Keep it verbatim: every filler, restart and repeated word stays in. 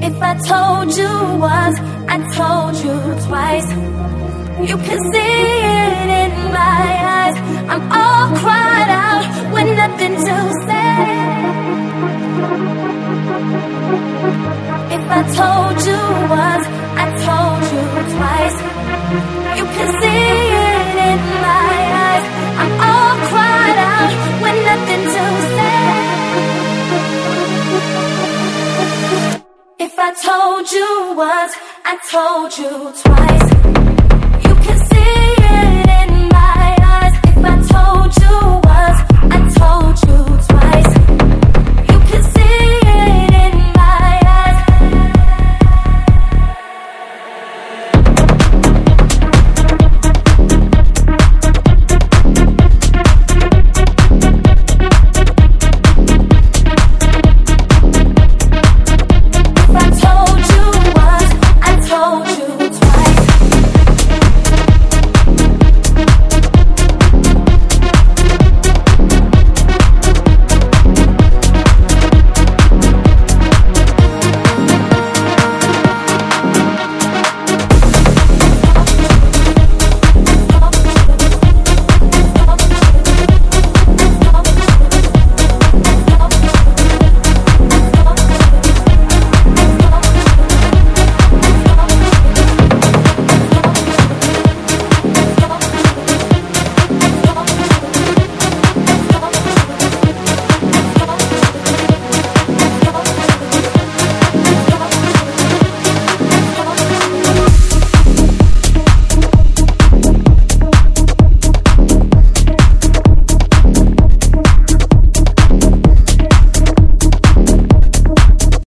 If I told you once, I told you twice. You can see it in my eyes. I'm all cried out with nothing to say. If I told you once, I told you twice. You can see it in my eyes. I'm all cried out with nothing to say. If I told you once, I told you twice.